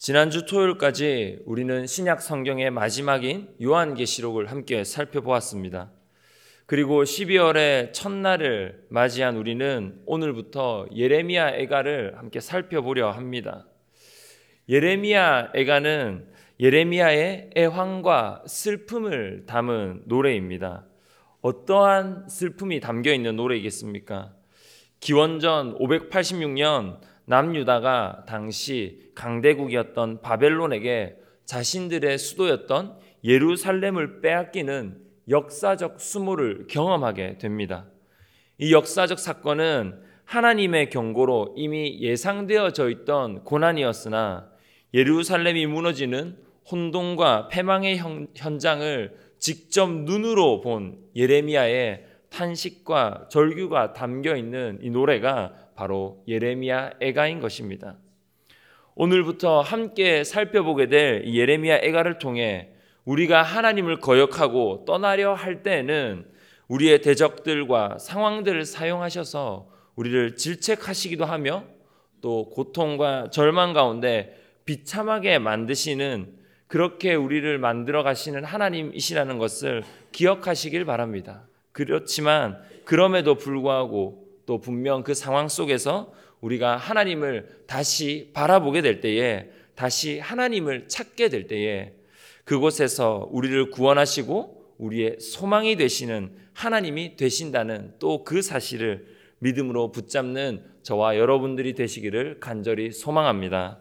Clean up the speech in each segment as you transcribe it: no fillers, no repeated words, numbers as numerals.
지난주 토요일까지 우리는 신약 성경의 마지막인 요한계시록을 함께 살펴보았습니다. 그리고 12월의 첫날을 맞이한 우리는 오늘부터 예레미야 애가를 함께 살펴보려 합니다. 예레미야 애가는 예레미야의 애환과 슬픔을 담은 노래입니다. 어떠한 슬픔이 담겨 있는 노래이겠습니까? 기원전 586년 남유다가 당시 강대국이었던 바벨론에게 자신들의 수도였던 예루살렘을 빼앗기는 역사적 수모를 경험하게 됩니다. 이 역사적 사건은 하나님의 경고로 이미 예상되어져 있던 고난이었으나 예루살렘이 무너지는 혼돈과 패망의 현장을 직접 눈으로 본 예레미야의 탄식과 절규가 담겨있는 이 노래가 바로 예레미야 애가인 것입니다. 오늘부터 함께 살펴보게 될 이 예레미야 애가를 통해 우리가 하나님을 거역하고 떠나려 할 때에는 우리의 대적들과 상황들을 사용하셔서 우리를 질책하시기도 하며 또 고통과 절망 가운데 비참하게 만드시는, 그렇게 우리를 만들어 가시는 하나님이시라는 것을 기억하시길 바랍니다. 그렇지만 그럼에도 불구하고 또 분명 그 상황 속에서 우리가 하나님을 다시 바라보게 될 때에, 다시 하나님을 찾게 될 때에 그곳에서 우리를 구원하시고 우리의 소망이 되시는 하나님이 되신다는 또 그 사실을 믿음으로 붙잡는 저와 여러분들이 되시기를 간절히 소망합니다.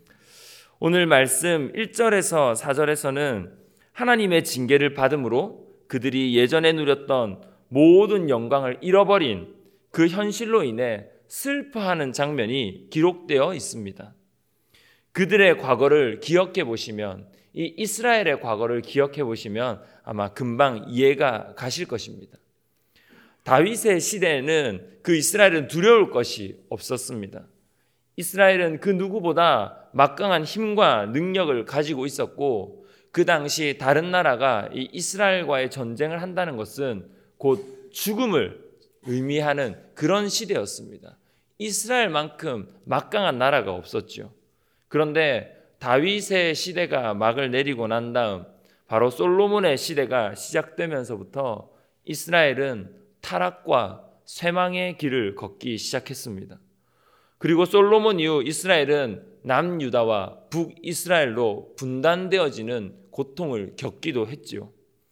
오늘 말씀 1절에서 4절에서는 하나님의 징계를 받음으로 그들이 예전에 누렸던 모든 영광을 잃어버린 그 현실로 인해 슬퍼하는 장면이 기록되어 있습니다. 그들의 과거를 기억해 보시면, 이 이스라엘의 과거를 기억해 보시면 아마 금방 이해가 가실 것입니다. 다윗의 시대에는 그 이스라엘은 두려울 것이 없었습니다. 이스라엘은 그 누구보다 막강한 힘과 능력을 가지고 있었고, 그 당시 다른 나라가 이 이스라엘과의 전쟁을 한다는 것은 곧 죽음을 의미하는 그런 시대였습니다. 이스라엘만큼 막강한 나라가 없었죠. 그런데 다윗의 시대가 막을 내리고 난 다음 바로 솔로몬의 시대가 시작되면서부터 이스라엘은 타락과 쇠망의 길을 걷기 시작했습니다. 그리고 솔로몬 이후 이스라엘은 남유다와 북이스라엘로 분단되어지는 고통을 겪기도 했지요.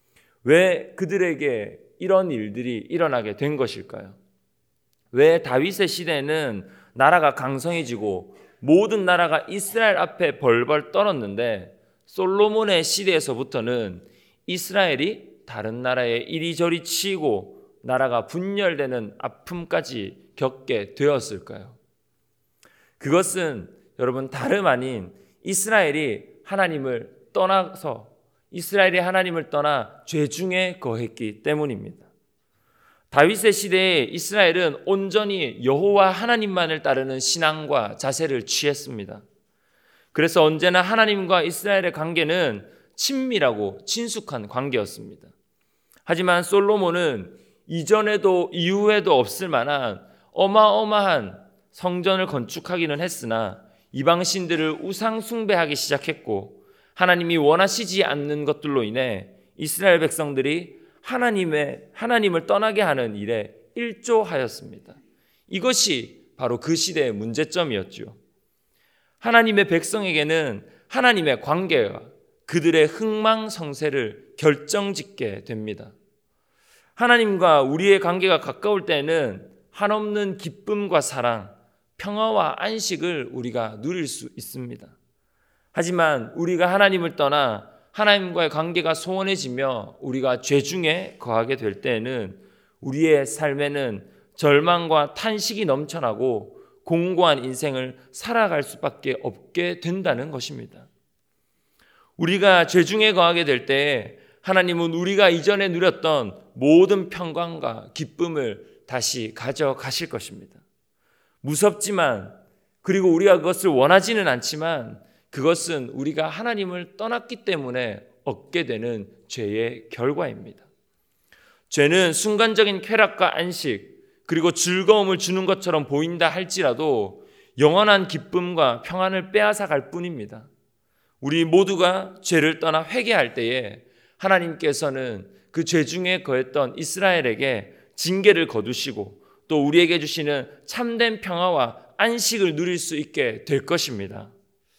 왜 그들에게 이런 일들이 일어나게 된 것일까요? 왜 다윗의 시대에는 나라가 강성해지고 모든 나라가 이스라엘 앞에 벌벌 떨었는데 솔로몬의 시대에서부터는 이스라엘이 다른 나라에 이리저리 치이고 나라가 분열되는 아픔까지 겪게 되었을까요? 그것은 여러분 다름 아닌 이스라엘이 하나님을 떠나 죄 중에 거했기 때문입니다. 다윗의 시대에 이스라엘은 온전히 여호와 하나님만을 따르는 신앙과 자세를 취했습니다. 그래서 언제나 하나님과 이스라엘의 관계는 친밀하고 친숙한 관계였습니다. 하지만 솔로몬은 이전에도 이후에도 없을 만한 어마어마한 성전을 건축하기는 했으나 이방신들을 우상 숭배하기 시작했고, 하나님이 원하시지 않는 것들로 인해 이스라엘 백성들이 하나님을 떠나게 하는 일에 일조하였습니다. 이것이 바로 그 시대의 문제점이었죠. 하나님의 백성에게는 하나님의 관계가 그들의 흥망성쇠를 결정짓게 됩니다. 하나님과 우리의 관계가 가까울 때는 한없는 기쁨과 사랑, 평화와 안식을 우리가 누릴 수 있습니다. 하지만 우리가 하나님을 떠나 하나님과의 관계가 소원해지며 우리가 죄 중에 거하게 될 때에는 우리의 삶에는 절망과 탄식이 넘쳐나고 공고한 인생을 살아갈 수밖에 없게 된다는 것입니다. 우리가 죄 중에 거하게 될 때에 하나님은 우리가 이전에 누렸던 모든 평강과 기쁨을 다시 가져가실 것입니다. 무섭지만, 그리고 우리가 그것을 원하지는 않지만 그것은 우리가 하나님을 떠났기 때문에 얻게 되는 죄의 결과입니다. 죄는 순간적인 쾌락과 안식, 그리고 즐거움을 주는 것처럼 보인다 할지라도 영원한 기쁨과 평안을 빼앗아 갈 뿐입니다. 우리 모두가 죄를 떠나 회개할 때에 하나님께서는 그 죄 중에 거했던 이스라엘에게 징계를 거두시고 또 우리에게 주시는 참된 평화와 안식을 누릴 수 있게 될 것입니다.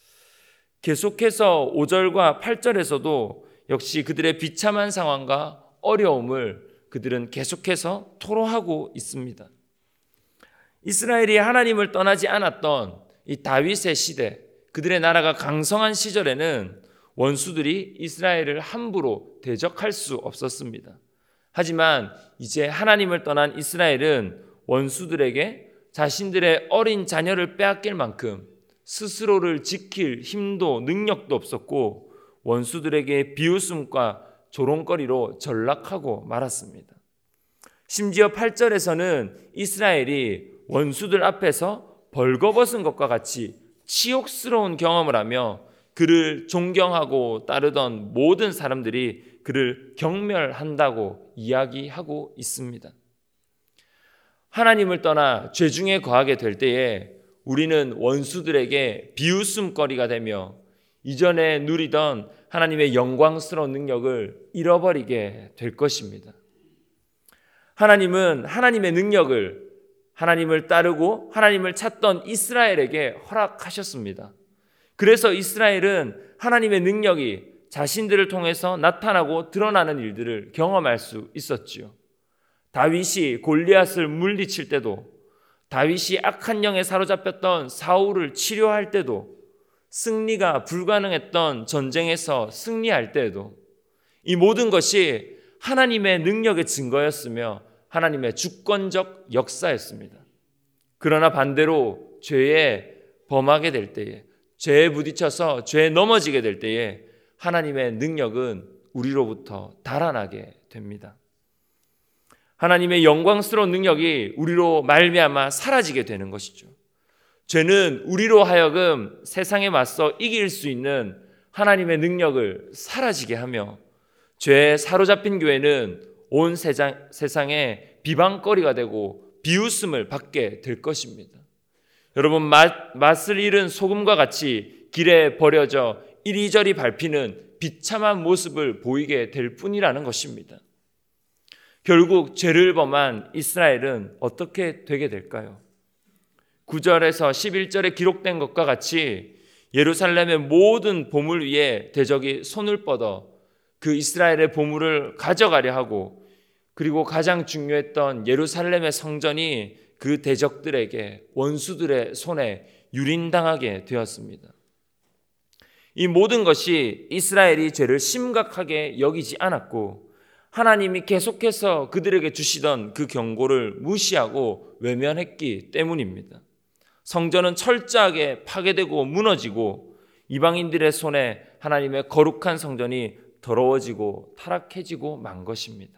계속해서 5절과 8절에서도 역시 그들의 비참한 상황과 어려움을 그들은 계속해서 토로하고 있습니다. 이스라엘이 하나님을 떠나지 않았던 이 다윗의 시대, 그들의 나라가 강성한 시절에는 원수들이 이스라엘을 함부로 대적할 수 없었습니다. 하지만 이제 하나님을 떠난 이스라엘은 원수들에게 자신들의 어린 자녀를 빼앗길 만큼 스스로를 지킬 힘도 능력도 없었고 원수들에게 비웃음과 조롱거리로 전락하고 말았습니다. 심지어 8절에서는 이스라엘이 원수들 앞에서 벌거벗은 것과 같이 치욕스러운 경험을 하며 그를 존경하고 따르던 모든 사람들이 그를 경멸한다고 이야기하고 있습니다. 하나님을 떠나 죄 중에 거하게 될 때에 우리는 원수들에게 비웃음거리가 되며 이전에 누리던 하나님의 영광스러운 능력을 잃어버리게 될 것입니다. 하나님은 하나님의 능력을 하나님을 따르고 하나님을 찾던 이스라엘에게 허락하셨습니다. 그래서 이스라엘은 하나님의 능력이 자신들을 통해서 나타나고 드러나는 일들을 경험할 수 있었지요. 다윗이 골리앗을 물리칠 때도, 다윗이 악한 영에 사로잡혔던 사울을 치료할 때도, 승리가 불가능했던 전쟁에서 승리할 때에도 이 모든 것이 하나님의 능력의 증거였으며 하나님의 주권적 역사였습니다. 그러나 반대로 죄에 범하게 될 때에, 죄에 부딪혀서 죄에 넘어지게 될 때에 하나님의 능력은 우리로부터 달아나게 됩니다. 하나님의 영광스러운 능력이 우리로 말미암아 사라지게 되는 것이죠. 죄는 우리로 하여금 세상에 맞서 이길 수 있는 하나님의 능력을 사라지게 하며 죄에 사로잡힌 교회는 온 세상에 비방거리가 되고 비웃음을 받게 될 것입니다. 여러분, 맛을 잃은 소금과 같이 길에 버려져 이리저리 밟히는 비참한 모습을 보이게 될 뿐이라는 것입니다. 결국 죄를 범한 이스라엘은 어떻게 되게 될까요? 9절에서 11절에 기록된 것과 같이 예루살렘의 모든 보물 위에 대적이 손을 뻗어 그 이스라엘의 보물을 가져가려 하고, 그리고 가장 중요했던 예루살렘의 성전이 그 대적들에게, 원수들의 손에 유린당하게 되었습니다. 이 모든 것이 이스라엘이 죄를 심각하게 여기지 않았고 하나님이 계속해서 그들에게 주시던 그 경고를 무시하고 외면했기 때문입니다. 성전은 철저하게 파괴되고 무너지고 이방인들의 손에 하나님의 거룩한 성전이 더러워지고 타락해지고 만 것입니다.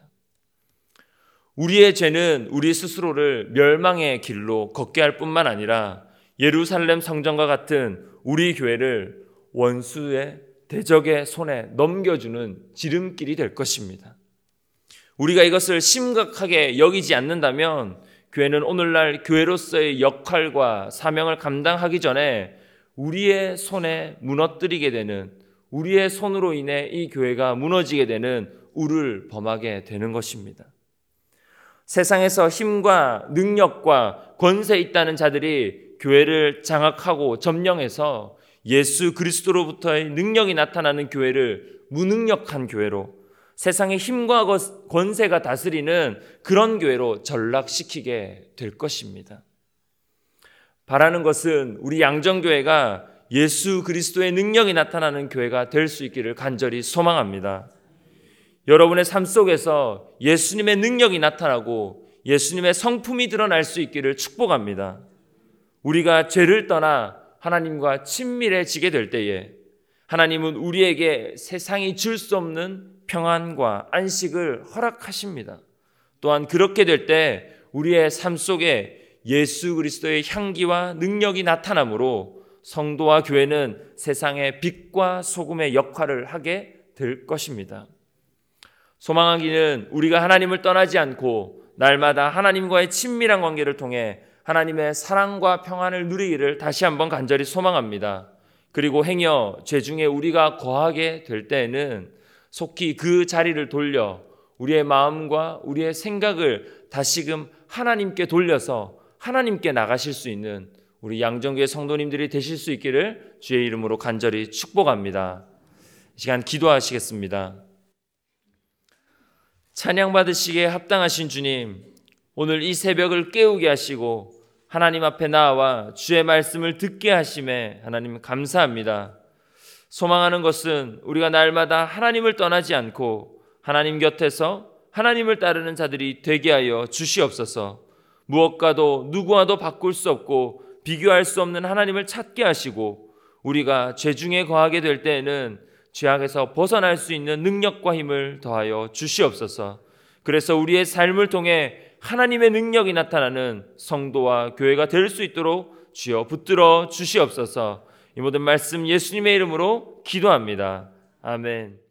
우리의 죄는 우리 스스로를 멸망의 길로 걷게 할 뿐만 아니라 예루살렘 성전과 같은 우리 교회를 원수의 대적의 손에 넘겨주는 지름길이 될 것입니다. 우리가 이것을 심각하게 여기지 않는다면 교회는 오늘날 교회로서의 역할과 사명을 감당하기 전에 우리의 손에 무너뜨리게 되는, 우리의 손으로 인해 이 교회가 무너지게 되는 우를 범하게 되는 것입니다. 세상에서 힘과 능력과 권세 있다는 자들이 교회를 장악하고 점령해서 예수 그리스도로부터의 능력이 나타나는 교회를 무능력한 교회로, 세상의 힘과 권세가 다스리는 그런 교회로 전락시키게 될 것입니다. 바라는 것은 우리 양정교회가 예수 그리스도의 능력이 나타나는 교회가 될 수 있기를 간절히 소망합니다. 여러분의 삶 속에서 예수님의 능력이 나타나고 예수님의 성품이 드러날 수 있기를 축복합니다. 우리가 죄를 떠나 하나님과 친밀해지게 될 때에 하나님은 우리에게 세상이 줄 수 없는 평안과 안식을 허락하십니다. 또한 그렇게 될 때 우리의 삶 속에 예수 그리스도의 향기와 능력이 나타나므로 성도와 교회는 세상의 빛과 소금의 역할을 하게 될 것입니다. 소망하기는 우리가 하나님을 떠나지 않고 날마다 하나님과의 친밀한 관계를 통해 하나님의 사랑과 평안을 누리기를 다시 한번 간절히 소망합니다. 그리고 행여 죄 중에 우리가 거하게 될 때에는 속히 그 자리를 돌려 우리의 마음과 우리의 생각을 다시금 하나님께 돌려서 하나님께 나가실 수 있는 우리 양정교회 성도님들이 되실 수 있기를 주의 이름으로 간절히 축복합니다. 이 시간 기도하시겠습니다. 찬양 받으시기에 합당하신 주님, 오늘 이 새벽을 깨우게 하시고 하나님 앞에 나와 주의 말씀을 듣게 하심에 하나님 감사합니다. 소망하는 것은 우리가 날마다 하나님을 떠나지 않고 하나님 곁에서 하나님을 따르는 자들이 되게 하여 주시옵소서. 무엇과도 누구와도 바꿀 수 없고 비교할 수 없는 하나님을 찾게 하시고 우리가 죄 중에 거하게 될 때에는 죄악에서 벗어날 수 있는 능력과 힘을 더하여 주시옵소서. 그래서 우리의 삶을 통해 하나님의 능력이 나타나는 성도와 교회가 될 수 있도록 주여 붙들어 주시옵소서. 이 모든 말씀 예수님의 이름으로 기도합니다. 아멘.